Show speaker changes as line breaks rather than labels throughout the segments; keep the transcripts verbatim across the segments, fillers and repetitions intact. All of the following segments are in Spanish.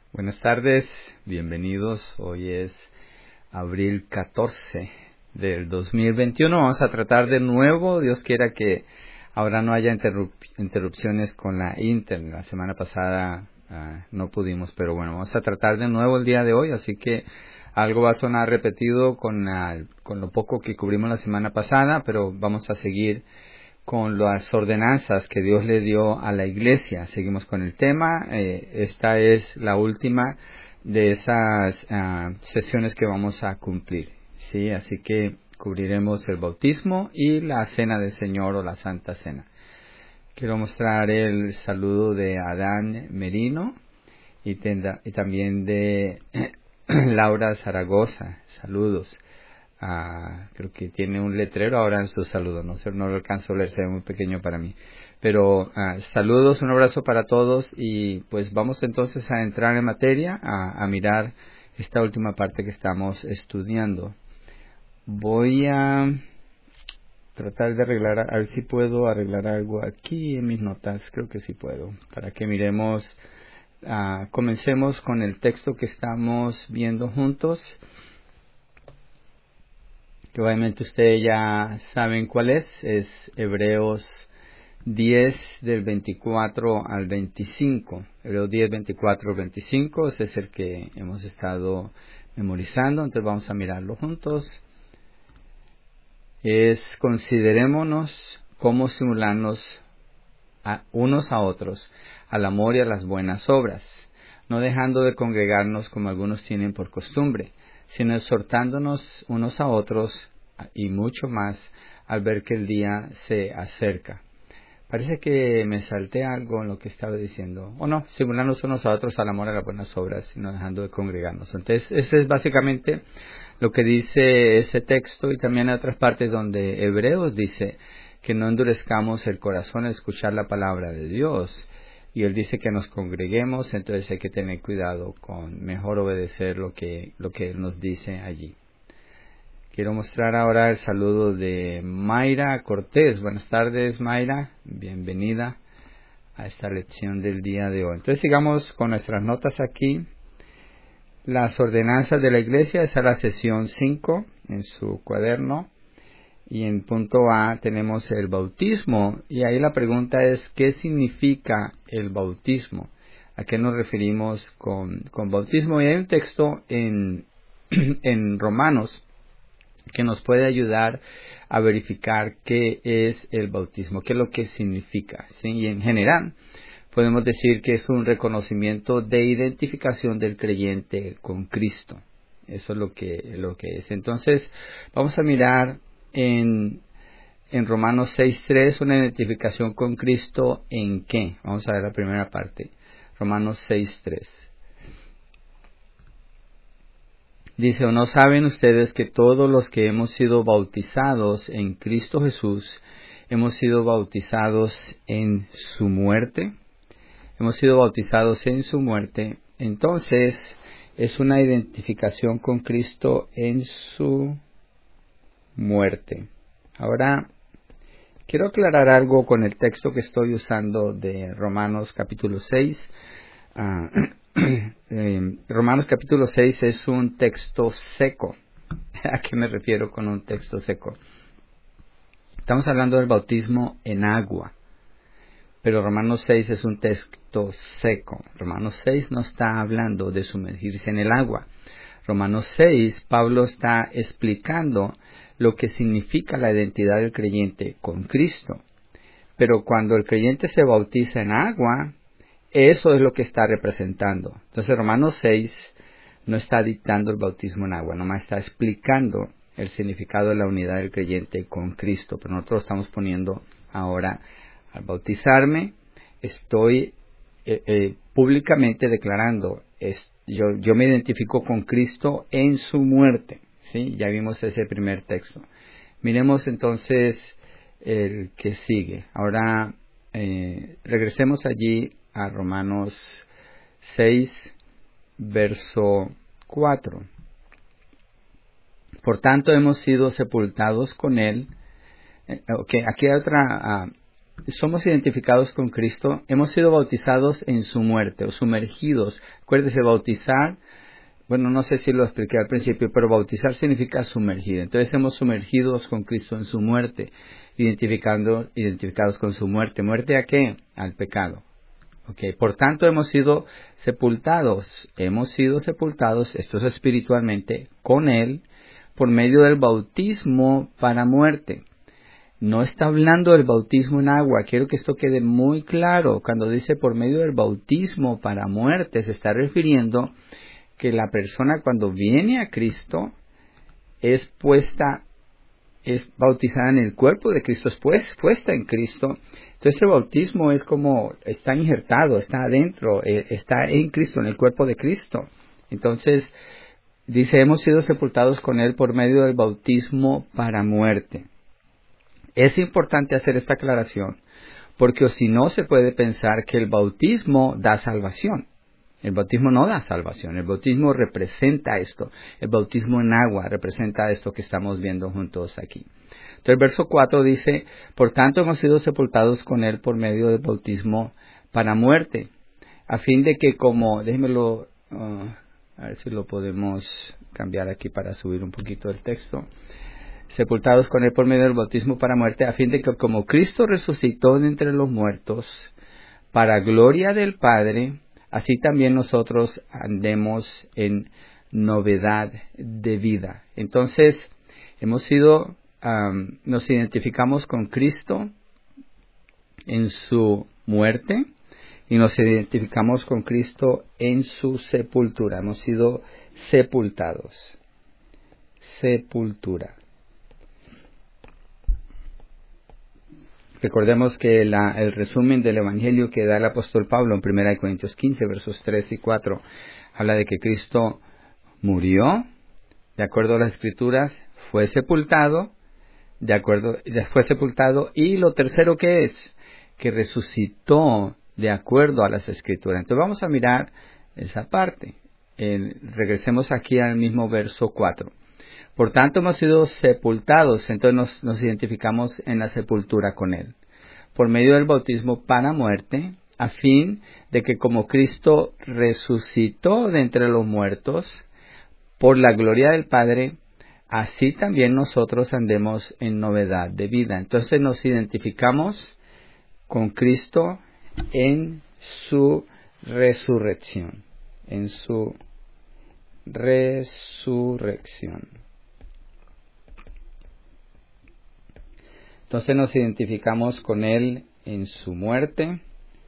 Buenas tardes, bienvenidos. Hoy es abril catorce del dos mil veintiuno. Vamos a tratar de nuevo, Dios quiera que ahora no haya interrup- interrupciones con la internet. La semana pasada uh, no pudimos, pero bueno, vamos a tratar de nuevo el día de hoy, así que algo va a sonar repetido con, la, con lo poco que cubrimos la semana pasada, pero vamos a seguir con las ordenanzas que Dios le dio a la iglesia. Seguimos con el tema. Eh, esta es la última de esas uh, sesiones que vamos a cumplir, ¿sí? Así que cubriremos el bautismo y la cena del Señor o la Santa Cena. Quiero mostrar el saludo de Adán Merino y, tenda, y también de Laura Zaragoza. Saludos. Ah, creo que tiene un letrero ahora en su saludo, no sé, no lo alcanzo a leer, se ve muy pequeño para mí, pero ah, saludos, un abrazo para todos y pues vamos entonces a entrar en materia, a, a mirar esta última parte que estamos estudiando. Voy a tratar de arreglar, a ver si puedo arreglar algo aquí en mis notas, creo que sí puedo, para que miremos, ah, comencemos con el texto que estamos viendo juntos, que obviamente ustedes ya saben cuál es, es Hebreos diez del veinticuatro al veinticinco. Hebreos diez, veinticuatro al veinticinco, ese es el que hemos estado memorizando, entonces vamos a mirarlo juntos. Es considerémonos cómo simularnos a unos a otros al amor y a las buenas obras, no dejando de congregarnos como algunos tienen por costumbre, sino exhortándonos unos a otros y mucho más al ver que el día se acerca. Parece que me salté algo en lo que estaba diciendo. O no, simularnos unos a otros al amor y a las buenas obras y no dejando de congregarnos. Entonces, ese es básicamente lo que dice ese texto, y también hay otras partes donde Hebreos dice que no endurezcamos el corazón al escuchar la palabra de Dios. Y él dice que nos congreguemos, entonces hay que tener cuidado con mejor obedecer lo que, lo que él nos dice allí. Quiero mostrar ahora el saludo de Mayra Cortés. Buenas tardes, Mayra. Bienvenida a esta lección del día de hoy. Entonces sigamos con nuestras notas aquí. Las ordenanzas de la iglesia, esa es la sesión cinco en su cuaderno. Y en punto A tenemos el bautismo, y ahí la pregunta es, ¿qué significa el bautismo? ¿A qué nos referimos con, con bautismo? Y hay un texto en, en Romanos que nos puede ayudar a verificar qué es el bautismo, qué es lo que significa, ¿sí? Y en general podemos decir que es un reconocimiento de identificación del creyente con Cristo. Eso es lo que, lo que es. Entonces vamos a mirar En, en Romanos seis tres, una identificación con Cristo, ¿en qué? Vamos a ver la primera parte. Romanos seis tres. Dice, ¿o no saben ustedes que todos los que hemos sido bautizados en Cristo Jesús, hemos sido bautizados en su muerte? Hemos sido bautizados en su muerte. Entonces, es una identificación con Cristo en su muerte. Ahora, quiero aclarar algo con el texto que estoy usando de Romanos capítulo seis. Uh, eh, Romanos capítulo seis es un texto seco. ¿A qué me refiero con un texto seco? Estamos hablando del bautismo en agua, pero Romanos seis es un texto seco. Romanos seis no está hablando de sumergirse en el agua. Romanos seis, Pablo está explicando lo que significa la identidad del creyente con Cristo. Pero cuando el creyente se bautiza en agua, eso es lo que está representando. Entonces Romanos seis no está dictando el bautismo en agua, nomás está explicando el significado de la unidad del creyente con Cristo. Pero nosotros estamos poniendo ahora, al bautizarme, estoy eh, eh, públicamente declarando, es, yo, yo me identifico con Cristo en su muerte. ¿Sí? Ya vimos ese primer texto. Miremos entonces el que sigue. Ahora eh, regresemos allí a Romanos seis, verso cuatro. Por tanto hemos sido sepultados con él. Eh, okay, aquí hay otra, uh, somos identificados con Cristo, hemos sido bautizados en su muerte o sumergidos. Acuérdese, bautizar, bueno, no sé si lo expliqué al principio, pero bautizar significa sumergir. Entonces hemos sumergidos con Cristo en su muerte, identificando, identificados con su muerte. ¿Muerte a qué? Al pecado. Okay. Por tanto, hemos sido sepultados, hemos sido sepultados, esto es espiritualmente, con Él, por medio del bautismo para muerte. No está hablando del bautismo en agua, quiero que esto quede muy claro. Cuando dice por medio del bautismo para muerte, se está refiriendo que la persona cuando viene a Cristo es puesta, es bautizada en el cuerpo de Cristo, es pues, puesta en Cristo. Entonces el bautismo es como, está injertado, está adentro, eh, está en Cristo, en el cuerpo de Cristo. Entonces, dice, hemos sido sepultados con Él por medio del bautismo para muerte. Es importante hacer esta aclaración, porque o si no se puede pensar que el bautismo da salvación. El bautismo no da salvación, el bautismo representa esto. El bautismo en agua representa esto que estamos viendo juntos aquí. Entonces el verso cuatro dice, por tanto hemos sido sepultados con Él por medio del bautismo para muerte, a fin de que como, déjenmelo, uh, a ver si lo podemos cambiar aquí para subir un poquito el texto. Sepultados con Él por medio del bautismo para muerte, a fin de que como Cristo resucitó de entre los muertos, para gloria del Padre, así también nosotros andemos en novedad de vida. Entonces, hemos sido, um, nos identificamos con Cristo en su muerte y nos identificamos con Cristo en su sepultura. Hemos sido sepultados. Sepultura. Recordemos que la, el resumen del Evangelio que da el apóstol Pablo en primera de Corintios quince, versos tres y cuatro, habla de que Cristo murió, de acuerdo a las Escrituras, fue sepultado, de acuerdo, fue sepultado, y lo tercero que es, que resucitó de acuerdo a las Escrituras. Entonces vamos a mirar esa parte. Eh, regresemos aquí al mismo verso cuatro. Por tanto hemos sido sepultados, entonces nos, nos identificamos en la sepultura con Él, por medio del bautismo para muerte, a fin de que como Cristo resucitó de entre los muertos, por la gloria del Padre, así también nosotros andemos en novedad de vida. Entonces nos identificamos con Cristo en su resurrección, en su resurrección. Entonces nos identificamos con Él en su muerte,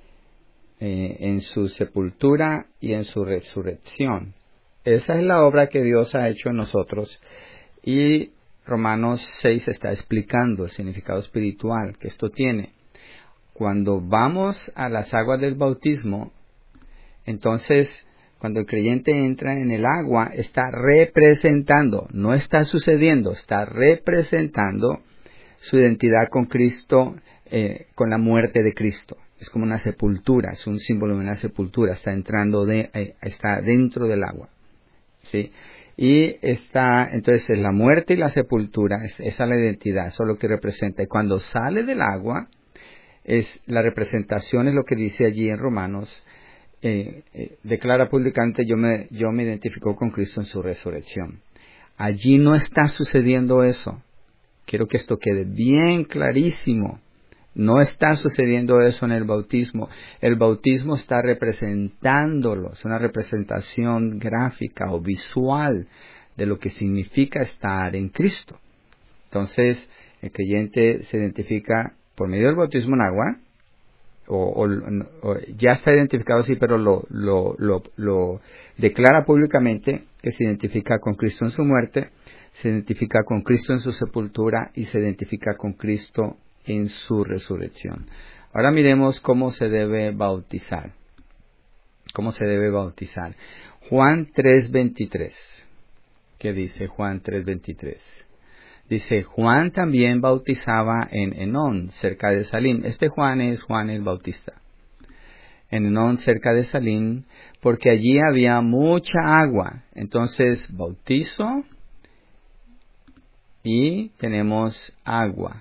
eh, en su sepultura y en su resurrección. Esa es la obra que Dios ha hecho en nosotros. Y Romanos seis está explicando el significado espiritual que esto tiene. Cuando vamos a las aguas del bautismo, entonces cuando el creyente entra en el agua, está representando, no está sucediendo, está representando su identidad con Cristo, eh, con la muerte de Cristo. Es como una sepultura, es un símbolo de una sepultura, está entrando, de, eh, está dentro del agua, ¿sí? Y está, entonces la muerte y la sepultura, es, esa es la identidad, eso es lo que representa. Y cuando sale del agua, es la representación, es lo que dice allí en Romanos, eh, eh, declara públicamente, yo me, yo me identifico con Cristo en su resurrección. Allí no está sucediendo eso. Quiero que esto quede bien clarísimo. No está sucediendo eso en el bautismo. El bautismo está representándolo. Es una representación gráfica o visual de lo que significa estar en Cristo. Entonces, el creyente se identifica por medio del bautismo en agua, o, o, o ya está identificado así, pero lo, lo, lo, lo declara públicamente que se identifica con Cristo en su muerte, se identifica con Cristo en su sepultura y se identifica con Cristo en su resurrección. Ahora miremos cómo se debe bautizar. ¿Cómo se debe bautizar? Juan tres veintitrés. ¿Qué dice Juan tres veintitrés? Dice, Juan también bautizaba en Enón, cerca de Salim. Este Juan es Juan el Bautista. En Enón, cerca de Salim, porque allí había mucha agua. Entonces, bautizo y tenemos agua.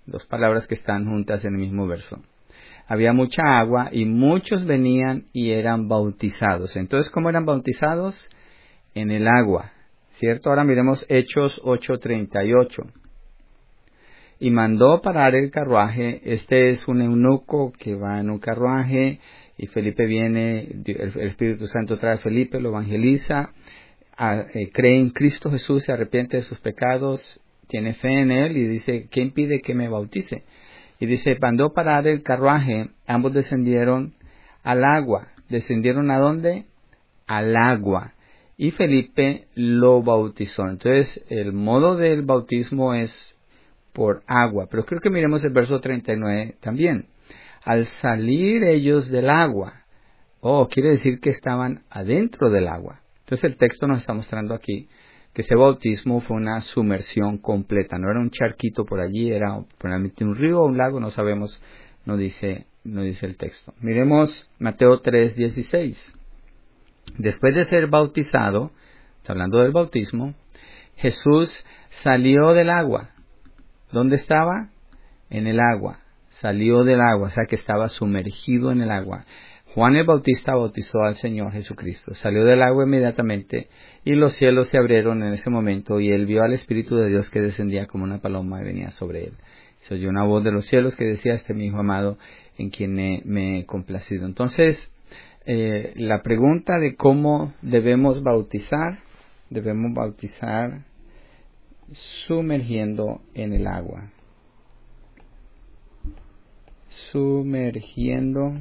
dos palabras que están juntas en el mismo verso. Había mucha agua y muchos venían y eran bautizados. Entonces, ¿cómo eran bautizados? En el agua, ¿cierto? Ahora miremos Hechos ocho treinta y ocho. Y mandó parar el carruaje. Este es un eunuco que va en un carruaje y Felipe viene, el Espíritu Santo trae a Felipe, lo evangeliza, a, eh, cree en Cristo Jesús, se arrepiente de sus pecados, tiene fe en Él y dice, ¿qué impide que me bautice? Y dice, mandó parar el carruaje, ambos descendieron al agua. ¿Descendieron a dónde? Al agua. Y Felipe lo bautizó. Entonces, el modo del bautismo es por agua. Pero creo que miremos el verso treinta y nueve también. Al salir ellos del agua, oh, quiere decir que estaban adentro del agua. Entonces el texto nos está mostrando aquí que ese bautismo fue una sumersión completa. No era un charquito por allí, era probablemente un río o un lago, no sabemos, no dice, no dice el texto. Miremos Mateo tres dieciséis. Después de ser bautizado, está hablando del bautismo, Jesús salió del agua. ¿Dónde estaba? En el agua. Salió del agua, o sea que estaba sumergido en el agua. Juan el Bautista bautizó al Señor Jesucristo. Salió del agua inmediatamente y los cielos se abrieron en ese momento y él vio al Espíritu de Dios que descendía como una paloma y venía sobre él. Se oyó una voz de los cielos que decía, este es mi Hijo amado en quien me, me he complacido. Entonces, eh, la pregunta de cómo debemos bautizar, debemos bautizar sumergiendo en el agua. Sumergiendo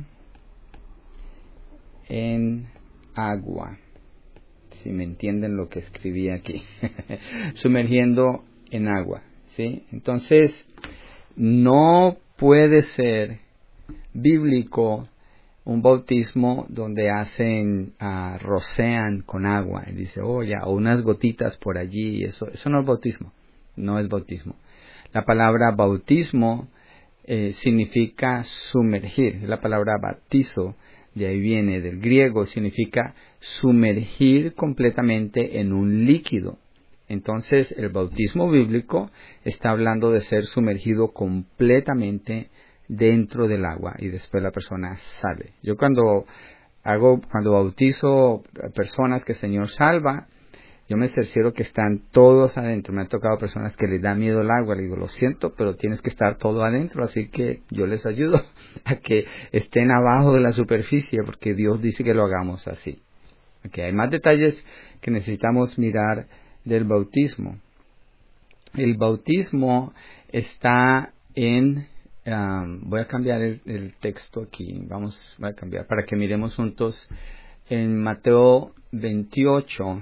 en agua. Si me entienden lo que escribí aquí. Sumergiendo en agua. ¿Sí? Entonces, no puede ser bíblico un bautismo donde hacen, uh, rocean con agua. Y dice, oh ya, o unas gotitas por allí. Eso, eso no es bautismo. No es bautismo. La palabra bautismo eh, significa sumergir. La palabra bautizo, de ahí viene del griego, significa sumergir completamente en un líquido. Entonces, el bautismo bíblico está hablando de ser sumergido completamente dentro del agua y después la persona sale. Yo cuando hago, cuando bautizo a personas que el Señor salva, yo me cercioro que están todos adentro. Me han tocado personas que les da miedo el agua. Le digo, lo siento, pero tienes que estar todo adentro. Así que yo les ayudo a que estén abajo de la superficie, porque Dios dice que lo hagamos así. Okay, hay más detalles que necesitamos mirar del bautismo. El bautismo está en... Um, voy a cambiar el, el texto aquí. Vamos, voy a cambiar para que miremos juntos en Mateo veintiocho.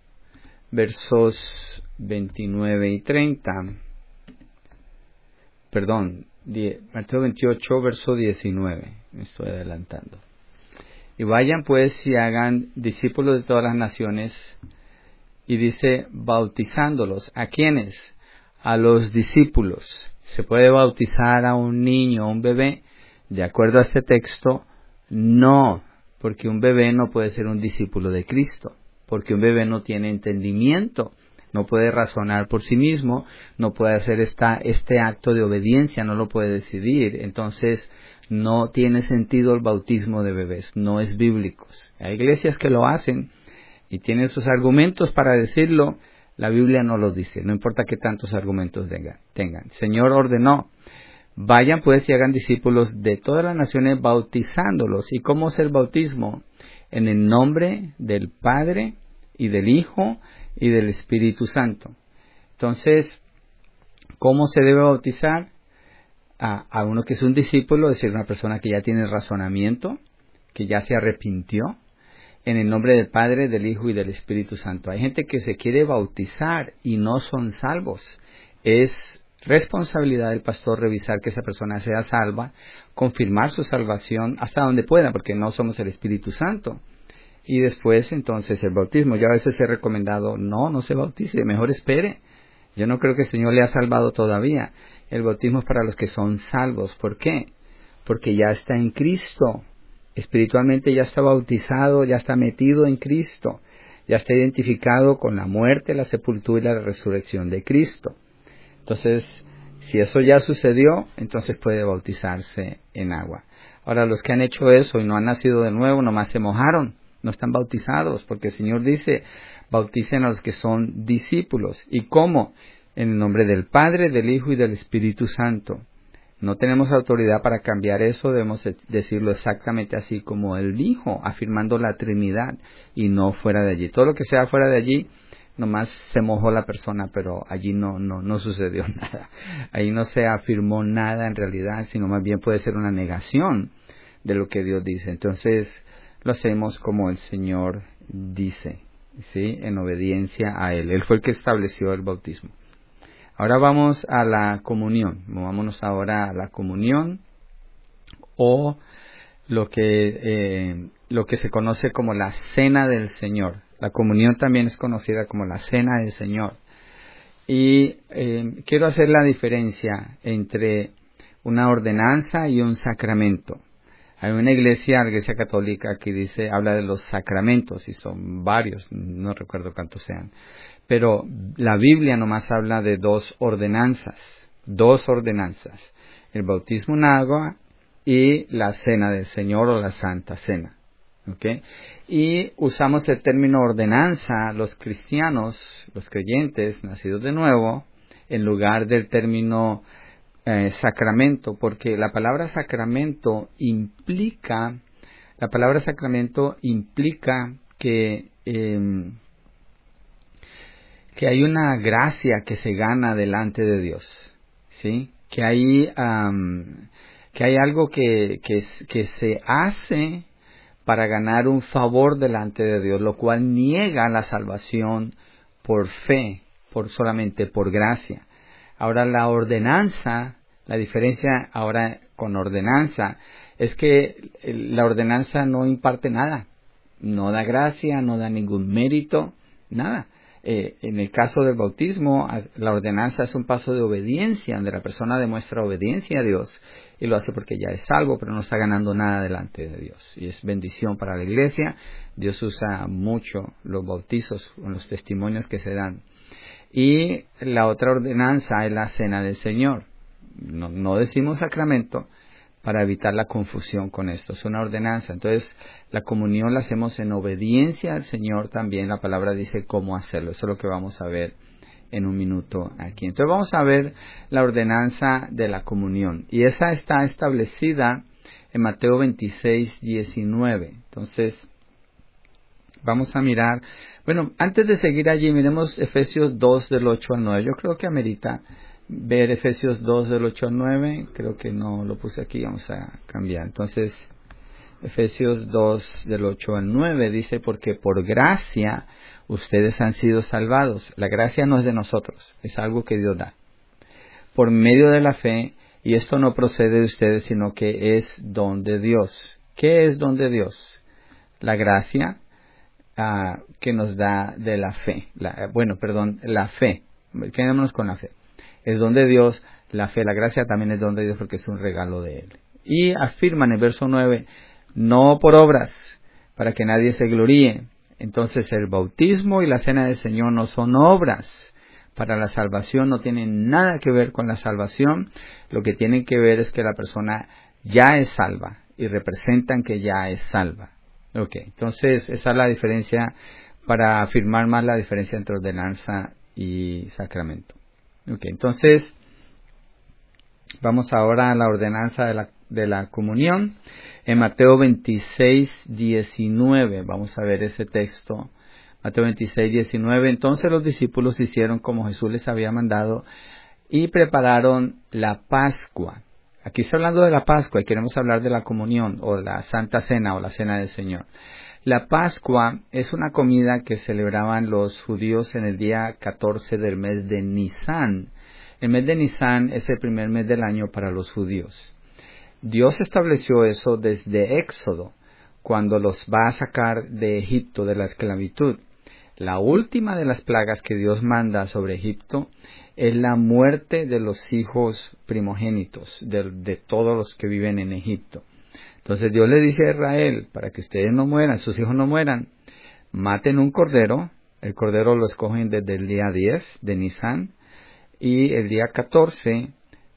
Versos veintinueve y treinta. Perdón, Mateo veintiocho, verso diecinueve. Me estoy adelantando. Y vayan pues y hagan discípulos de todas las naciones. Y dice, bautizándolos. ¿A quiénes? A los discípulos. ¿Se puede bautizar a un niño, a un bebé? De acuerdo a este texto, no. Porque un bebé no puede ser un discípulo de Cristo. Porque un bebé no tiene entendimiento, no puede razonar por sí mismo, no puede hacer esta, este acto de obediencia, no lo puede decidir. Entonces, no tiene sentido el bautismo de bebés, no es bíblico. Hay iglesias que lo hacen y tienen sus argumentos para decirlo, la Biblia no lo dice, no importa qué tantos argumentos tengan. El Señor ordenó, vayan pues y hagan discípulos de todas las naciones bautizándolos. ¿Y cómo es el bautismo? En el nombre del Padre y del Hijo y del Espíritu Santo. Entonces, ¿cómo se debe bautizar? A, a uno que es un discípulo, es decir, una persona que ya tiene razonamiento, que ya se arrepintió, en el nombre del Padre, del Hijo y del Espíritu Santo. Hay gente que se quiere bautizar y no son salvos. Es responsabilidad del pastor revisar que esa persona sea salva, confirmar su salvación hasta donde pueda, porque no somos el Espíritu Santo. Y después, entonces, el bautismo. Yo a veces he recomendado, no, no se bautice, mejor espere. Yo no creo que el Señor le ha salvado todavía. El bautismo es para los que son salvos. ¿Por qué? Porque ya está en Cristo. Espiritualmente ya está bautizado, ya está metido en Cristo. Ya está identificado con la muerte, la sepultura y la resurrección de Cristo. Entonces, Si eso ya sucedió, entonces puede bautizarse en agua. Ahora, los que han hecho eso y no han nacido de nuevo, nomás se mojaron, no están bautizados, porque el Señor dice, bauticen a los que son discípulos. ¿Y cómo? En el nombre del Padre, del Hijo y del Espíritu Santo. No tenemos autoridad para cambiar eso, debemos decirlo exactamente así como Él dijo, afirmando la Trinidad y no fuera de allí. Todo lo que sea fuera de allí, nomás se mojó la persona, pero allí no, no, no sucedió nada. Ahí no se afirmó nada en realidad, sino más bien puede ser una negación de lo que Dios dice. Entonces, lo hacemos como el Señor dice, ¿sí? En obediencia a Él. Él fue el que estableció el bautismo. Ahora vamos a la comunión. Vámonos ahora a la comunión o lo que, eh, lo que se conoce como la cena del Señor. La comunión también es conocida como la cena del Señor. Y eh, quiero hacer la diferencia entre una ordenanza y un sacramento. Hay una iglesia, la iglesia católica, que dice, habla de los sacramentos, y son varios, no recuerdo cuántos sean. Pero la Biblia nomás habla de dos ordenanzas, dos ordenanzas, el bautismo en agua y la cena del Señor o la Santa Cena. ¿Okay? Y usamos el término ordenanza, los cristianos, los creyentes, nacidos de nuevo, en lugar del término eh, sacramento, porque la palabra sacramento implica, la palabra sacramento implica que... Eh, que hay una gracia que se gana delante de Dios, ¿sí? Que hay, um, que hay algo que, que, que se hace para ganar un favor delante de Dios, lo cual niega la salvación por fe, por solamente por gracia. Ahora la ordenanza, la diferencia ahora con ordenanza, es que la ordenanza no imparte nada, no da gracia, no da ningún mérito, nada. Eh, en el caso del bautismo, la ordenanza es un paso de obediencia, donde la persona demuestra obediencia a Dios y lo hace porque ya es salvo, pero no está ganando nada delante de Dios. Y es bendición para la iglesia. Dios usa mucho los bautizos, los testimonios que se dan. Y la otra ordenanza es la cena del Señor. No, no decimos sacramento para evitar la confusión con esto. Es una ordenanza. Entonces, la comunión la hacemos en obediencia al Señor también. La palabra dice cómo hacerlo. Eso es lo que vamos a ver en un minuto aquí. Entonces, vamos a ver la ordenanza de la comunión. Y esa está establecida en Mateo veintiséis, diecinueve. Entonces, vamos a mirar. Bueno, antes de seguir allí, miremos Efesios dos, del ocho al nueve. Yo creo que amerita ver Efesios dos del ocho al nueve, creo que no lo puse aquí, vamos a cambiar. Entonces, Efesios dos del ocho al nueve dice, porque por gracia ustedes han sido salvados. La gracia no es de nosotros, es algo que Dios da. Por medio de la fe, y esto no procede de ustedes, sino que es don de Dios. ¿Qué es don de Dios? La gracia uh, que nos da de la fe. La, bueno, perdón, la fe. Quedémonos con la fe. Es don de Dios, la fe, la gracia también es don de Dios porque es un regalo de Él. Y afirman en el verso nueve, no por obras, para que nadie se gloríe. Entonces el bautismo y la cena del Señor no son obras para la salvación, no tienen nada que ver con la salvación. Lo que tienen que ver es que la persona ya es salva y representan que ya es salva. Ok, entonces esa es la diferencia, para afirmar más la diferencia entre ordenanza y sacramento. Ok, entonces vamos ahora a la ordenanza de la, de la comunión. En Mateo veintiséis, diecinueve, vamos a ver ese texto. Mateo veintiséis, diecinueve. Entonces los discípulos hicieron como Jesús les había mandado y prepararon la Pascua. Aquí está hablando de la Pascua y queremos hablar de la comunión o la Santa Cena o la Cena del Señor. La Pascua es una comida que celebraban los judíos en el día catorce del mes de Nisán. El mes de Nisán es el primer mes del año para los judíos. Dios estableció eso desde Éxodo, cuando los va a sacar de Egipto, de la esclavitud. La última de las plagas que Dios manda sobre Egipto es la muerte de los hijos primogénitos, de, de todos los que viven en Egipto. Entonces Dios le dice a Israel, para que ustedes no mueran, sus hijos no mueran, maten un cordero. El cordero lo escogen desde el día diez de Nisán, y el día catorce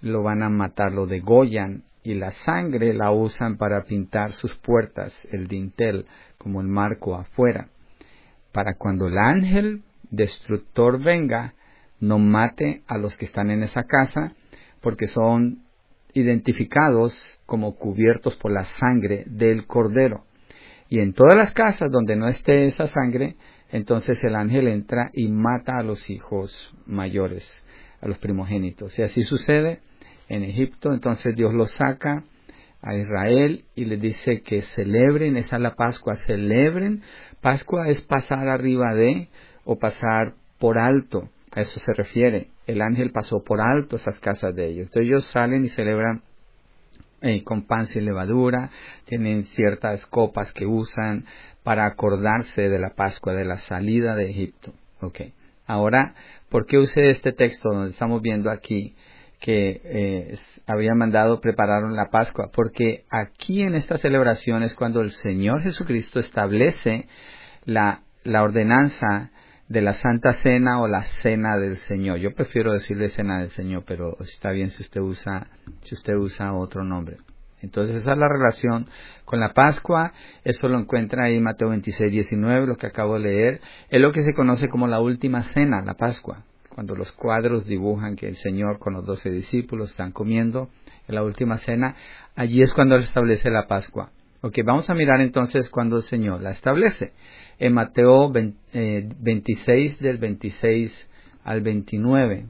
lo van a matar, lo degollan, y la sangre la usan para pintar sus puertas, el dintel, como el marco afuera, para cuando el ángel destructor venga, no mate a los que están en esa casa, porque son identificados como cubiertos por la sangre del Cordero. Y en todas las casas donde no esté esa sangre, entonces el ángel entra y mata a los hijos mayores, a los primogénitos. Y así sucede en Egipto. Entonces Dios los saca a Israel y les dice que celebren, esa es la Pascua, celebren. Pascua es pasar arriba de o pasar por alto, a eso se refiere. El ángel pasó por alto esas casas de ellos. Entonces ellos salen y celebran eh, con pan sin levadura, tienen ciertas copas que usan para acordarse de la Pascua, de la salida de Egipto. Okay. Ahora, ¿por qué usé este texto donde estamos viendo aquí que eh, habían mandado, prepararon la Pascua? Porque aquí en esta celebración es cuando el Señor Jesucristo establece la, la ordenanza de la Santa Cena o la Cena del Señor. Yo prefiero decirle Cena del Señor, pero está bien si usted usa, si usted usa otro nombre. Entonces esa es la relación con la Pascua. Eso lo encuentra ahí en Mateo veintiséis, diecinueve, lo que acabo de leer. Es lo que se conoce como la última cena, la Pascua. Cuando los cuadros dibujan que el Señor con los doce discípulos están comiendo en la última cena, allí es cuando Él establece la Pascua. Ok, vamos a mirar entonces cuando el Señor la establece. En Mateo veintiséis, del veintiséis al veintinueve.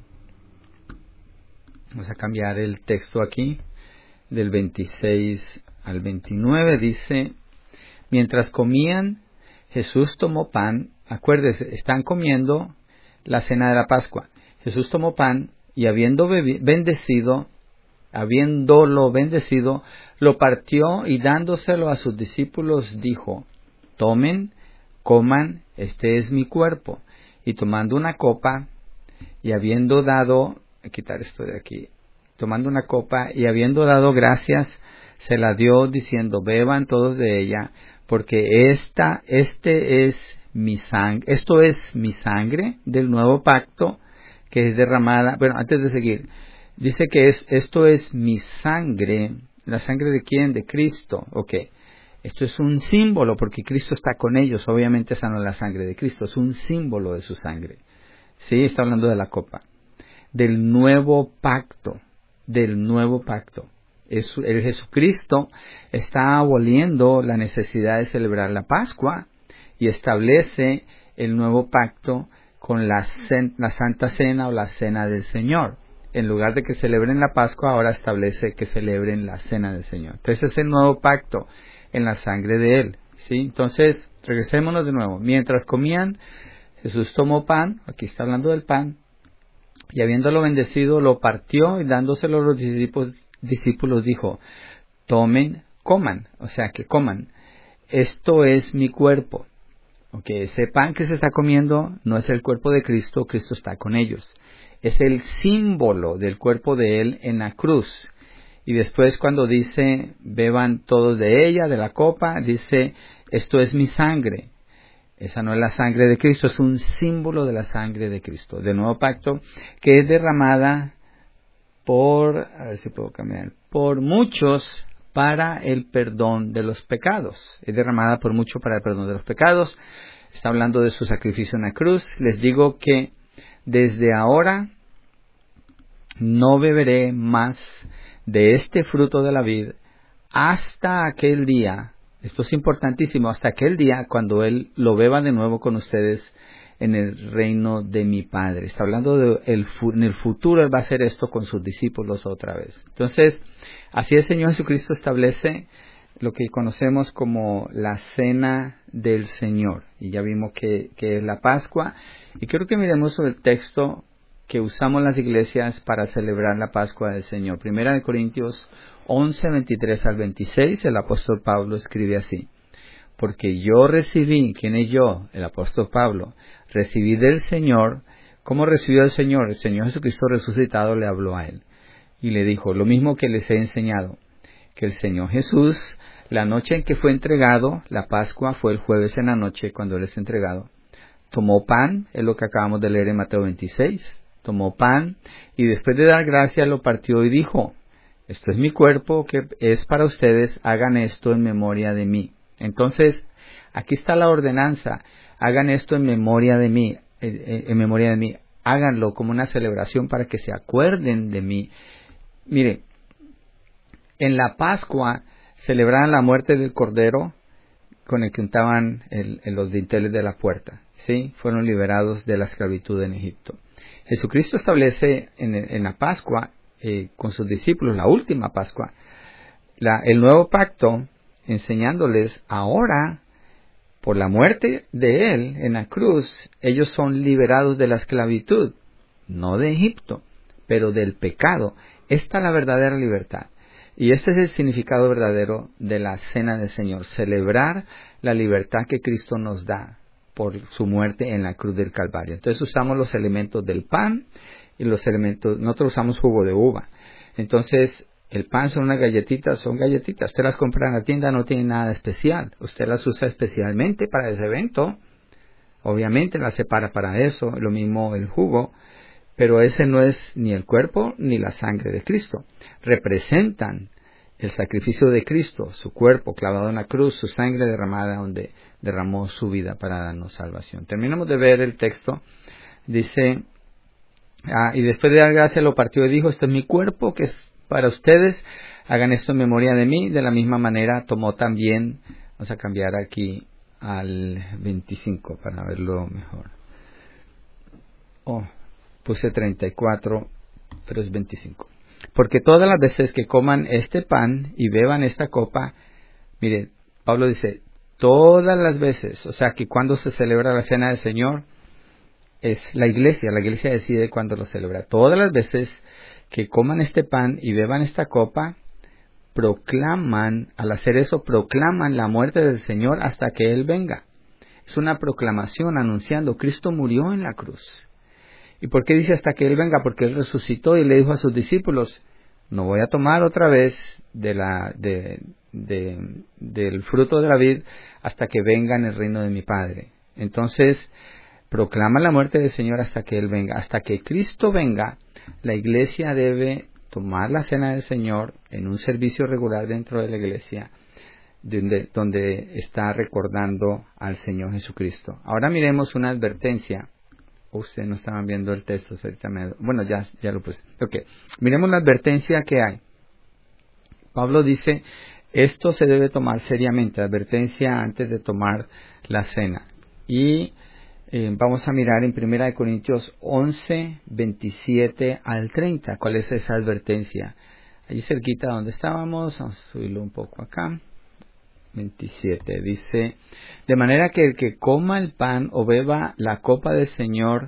Vamos a cambiar el texto aquí. Del veintiséis al veintinueve dice: mientras comían, Jesús tomó pan. Acuérdese, están comiendo la cena de la Pascua. Jesús tomó pan y habiendo bendecido, habiéndolo bendecido, lo partió y dándoselo a sus discípulos dijo: tomen, coman, este es mi cuerpo. Y tomando una copa y habiendo dado, a quitar esto de aquí, tomando una copa y habiendo dado gracias, se la dio diciendo: beban todos de ella, porque esta, este es mi sangre, esto es mi sangre del nuevo pacto que es derramada. Bueno, antes de seguir, dice que es, esto es mi sangre. ¿La sangre de quién? De Cristo. Ok. Esto es un símbolo porque Cristo está con ellos. Obviamente esa no es la sangre de Cristo, es un símbolo de su sangre. Sí, está hablando de la copa. Del nuevo pacto. Del nuevo pacto. Es, el Jesucristo está aboliendo la necesidad de celebrar la Pascua y establece el nuevo pacto con la, la Santa Cena o la Cena del Señor. En lugar de que celebren la Pascua, ahora establece que celebren la Cena del Señor. Entonces es el nuevo pacto en la sangre de Él. ¿Sí? Entonces, regresémonos de nuevo. Mientras comían, Jesús tomó pan, aquí está hablando del pan, y habiéndolo bendecido, lo partió y dándoselo a los discípulos, discípulos dijo: tomen, coman, o sea que coman. Esto es mi cuerpo. Okay, ese pan que se está comiendo no es el cuerpo de Cristo, Cristo está con ellos. Es el símbolo del cuerpo de Él en la cruz. Y después cuando dice, beban todos de ella, de la copa, dice, esto es mi sangre. Esa no es la sangre de Cristo, es un símbolo de la sangre de Cristo, del nuevo pacto, que es derramada por, a ver si puedo cambiar, por muchos para el perdón de los pecados. Es derramada por mucho para el perdón de los pecados. Está hablando de su sacrificio en la cruz. Les digo que desde ahora no beberé más de este fruto de la vid hasta aquel día. Esto es importantísimo, hasta aquel día cuando Él lo beba de nuevo con ustedes en el reino de mi Padre. Está hablando de el, en el futuro Él va a hacer esto con sus discípulos otra vez. Entonces, así el Señor Jesucristo establece lo que conocemos como la Cena del Señor. Y ya vimos que, que es la Pascua. Y quiero que miremos el texto que usamos las iglesias para celebrar la Pascua del Señor. Primera de Corintios once, veintitrés al veintiséis, el apóstol Pablo escribe así: porque yo recibí, ¿quién es yo? El apóstol Pablo, recibí del Señor, ¿cómo recibió el Señor? El Señor Jesucristo resucitado le habló a él y le dijo, lo mismo que les he enseñado, que el Señor Jesús, la noche en que fue entregado, la Pascua fue el jueves en la noche cuando Él es entregado, tomó pan, es lo que acabamos de leer en Mateo veintiséis, tomó pan y después de dar gracias lo partió y dijo: esto es mi cuerpo que es para ustedes, hagan esto en memoria de mí. Entonces, aquí está la ordenanza: hagan esto en memoria de mí, en, en memoria de mí. Háganlo como una celebración para que se acuerden de mí. Mire, en la Pascua celebraban la muerte del Cordero con el que untaban el, el, los dinteles de la puerta. ¿Sí? Fueron liberados de la esclavitud en Egipto. Jesucristo establece en, en la Pascua, eh, con sus discípulos, la última Pascua, la, el nuevo pacto, enseñándoles ahora, por la muerte de Él en la cruz, ellos son liberados de la esclavitud, no de Egipto, pero del pecado. Esta es la verdadera libertad. Y este es el significado verdadero de la Cena del Señor: celebrar la libertad que Cristo nos da por su muerte en la cruz del Calvario. Entonces usamos los elementos del pan y los elementos, nosotros usamos jugo de uva. Entonces, el pan son unas galletitas, son galletitas. Usted las compra en la tienda, no tiene nada especial. Usted las usa especialmente para ese evento. Obviamente las separa para eso, lo mismo el jugo. Pero ese no es ni el cuerpo ni la sangre de Cristo. Representan el sacrificio de Cristo, su cuerpo clavado en la cruz, su sangre derramada donde derramó su vida para darnos salvación. Terminamos de ver el texto. Dice, ah, y después de dar gracias lo partió y dijo: este es mi cuerpo que es para ustedes, hagan esto en memoria de mí. De la misma manera tomó también, vamos a cambiar aquí al veinticinco para verlo mejor. Oh, puse treinta y cuatro, pero es veinticinco. Porque todas las veces que coman este pan y beban esta copa, mire, Pablo dice, todas las veces, o sea que cuando se celebra la Cena del Señor, es la iglesia, la iglesia decide cuándo lo celebra. Todas las veces que coman este pan y beban esta copa, proclaman, al hacer eso, proclaman la muerte del Señor hasta que Él venga. Es una proclamación anunciando: Cristo murió en la cruz. ¿Y por qué dice hasta que Él venga? Porque Él resucitó y le dijo a sus discípulos: no voy a tomar otra vez de la, de, de, del fruto de la vid hasta que venga en el reino de mi Padre. Entonces, proclama la muerte del Señor hasta que Él venga. Hasta que Cristo venga, la iglesia debe tomar la Cena del Señor en un servicio regular dentro de la iglesia, donde, donde está recordando al Señor Jesucristo. Ahora miremos una advertencia. Ustedes no estaban viendo el texto, ahorita me, bueno, ya, ya lo puse. Ok, miremos la advertencia que hay. Pablo dice, esto se debe tomar seriamente, advertencia antes de tomar la cena. Y eh, vamos a mirar en primera de Corintios once, veintisiete al treinta. ¿Cuál es esa advertencia? Allí cerquita donde estábamos, vamos a subirlo un poco acá. veintisiete, dice, de manera que el que coma el pan o beba la copa del Señor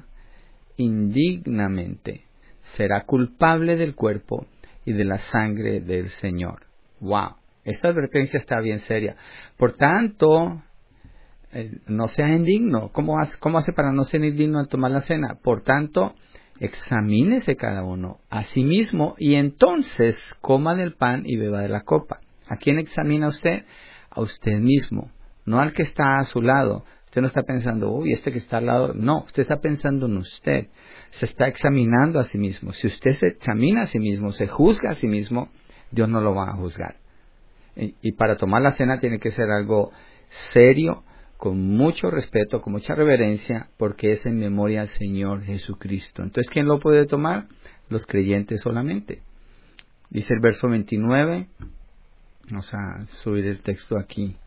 indignamente será culpable del cuerpo y de la sangre del Señor. Wow, esta advertencia está bien seria. Por tanto, eh, no sea indigno. ¿Cómo hace, ¿Cómo hace para no ser indigno al tomar la cena? Por tanto, examínese cada uno a sí mismo y entonces coma del pan y beba de la copa. ¿A quién examina usted? A usted mismo, no al que está a su lado. Usted no está pensando, uy, este que está al lado. No, usted está pensando en usted. Se está examinando a sí mismo. Si usted se examina a sí mismo, se juzga a sí mismo, Dios no lo va a juzgar. Y, y para tomar la cena tiene que ser algo serio, con mucho respeto, con mucha reverencia, porque es en memoria al Señor Jesucristo. Entonces, ¿quién lo puede tomar? Los creyentes solamente. Dice el verso veintinueve. Vamos a subir el texto aquí.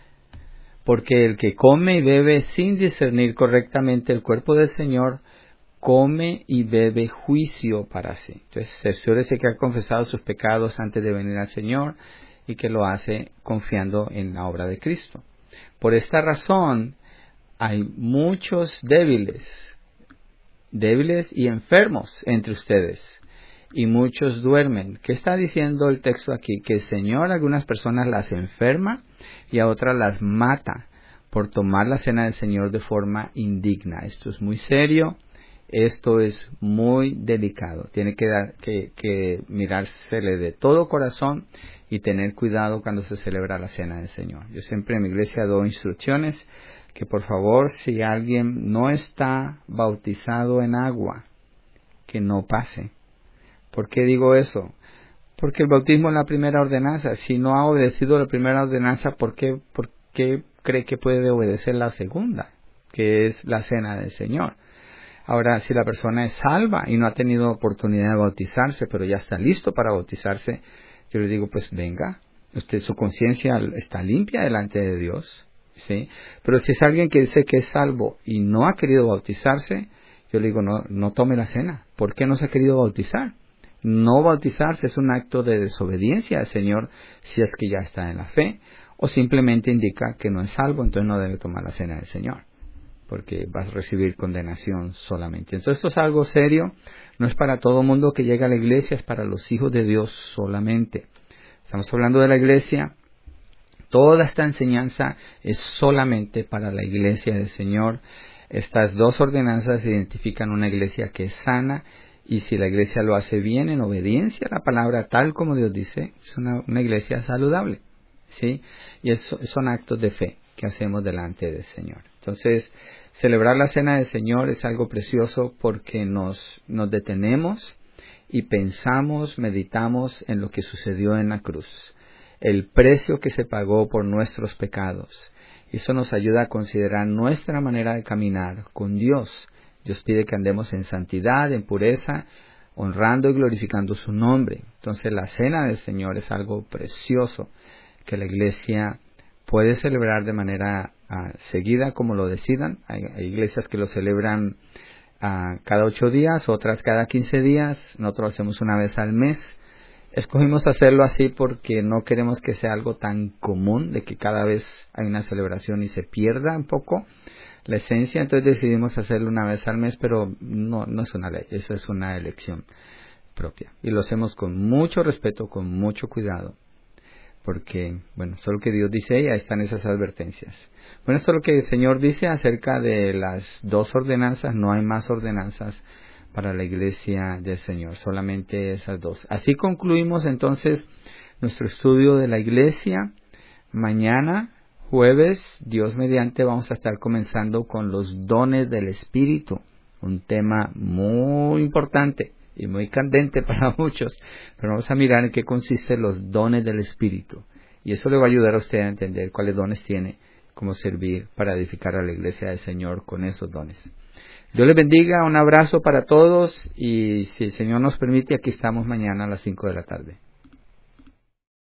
Porque el que come y bebe sin discernir correctamente el cuerpo del Señor, come y bebe juicio para sí. Entonces, cerciórese que ha confesado sus pecados antes de venir al Señor y que lo hace confiando en la obra de Cristo. Por esta razón, hay muchos débiles, débiles y enfermos entre ustedes. Y muchos duermen. ¿Qué está diciendo el texto aquí? Que el Señor a algunas personas las enferma y a otras las mata por tomar la cena del Señor de forma indigna. Esto es muy serio, esto es muy delicado. Tiene que, dar, que, que mirársele de todo corazón y tener cuidado cuando se celebra la cena del Señor. Yo siempre en mi iglesia doy instrucciones que por favor, si alguien no está bautizado en agua, que no pase. ¿Por qué digo eso? Porque el bautismo es la primera ordenanza. Si no ha obedecido la primera ordenanza, ¿por qué, por qué cree que puede obedecer la segunda, que es la cena del Señor? Ahora, si la persona es salva y no ha tenido oportunidad de bautizarse, pero ya está listo para bautizarse, yo le digo, pues venga, usted, su conciencia está limpia delante de Dios, ¿sí? Pero si es alguien que dice que es salvo y no ha querido bautizarse, yo le digo, no, no tome la cena. ¿Por qué no se ha querido bautizar? No bautizarse es un acto de desobediencia al Señor si es que ya está en la fe, o simplemente indica que no es salvo, entonces no debe tomar la cena del Señor, porque vas a recibir condenación solamente. Entonces esto es algo serio, no es para todo mundo que llega a la iglesia, es para los hijos de Dios solamente. Estamos hablando de la iglesia, toda esta enseñanza es solamente para la iglesia del Señor. Estas dos ordenanzas identifican una iglesia que es sana, y si la iglesia lo hace bien, en obediencia a la palabra, tal como Dios dice, es una, una iglesia saludable, ¿sí? Y eso, son actos de fe que hacemos delante del Señor. Entonces, celebrar la cena del Señor es algo precioso porque nos, nos detenemos y pensamos, meditamos en lo que sucedió en la cruz, el precio que se pagó por nuestros pecados. Eso nos ayuda a considerar nuestra manera de caminar con Dios. Dios pide que andemos en santidad, en pureza, honrando y glorificando su nombre. Entonces la cena del Señor es algo precioso que la iglesia puede celebrar de manera uh, seguida como lo decidan. Hay, hay iglesias que lo celebran uh, cada ocho días, otras cada quince días. Nosotros lo hacemos una vez al mes. Escogimos hacerlo así porque no queremos que sea algo tan común de que cada vez hay una celebración y se pierda un poco la esencia. Entonces decidimos hacerlo una vez al mes, pero no, no es una ley, eso es una elección propia. Y lo hacemos con mucho respeto, con mucho cuidado, porque, bueno, eso es lo que Dios dice y ahí están esas advertencias. Bueno, esto es lo que el Señor dice acerca de las dos ordenanzas. No hay más ordenanzas para la iglesia del Señor, solamente esas dos. Así concluimos entonces nuestro estudio de la iglesia. Mañana, jueves, Dios mediante, vamos a estar comenzando con los dones del Espíritu, un tema muy importante y muy candente para muchos, pero vamos a mirar en qué consisten los dones del Espíritu, y eso le va a ayudar a usted a entender cuáles dones tiene, cómo servir para edificar a la iglesia del Señor con esos dones. Dios les bendiga, un abrazo para todos, y si el Señor nos permite, aquí estamos mañana a las cinco de la tarde.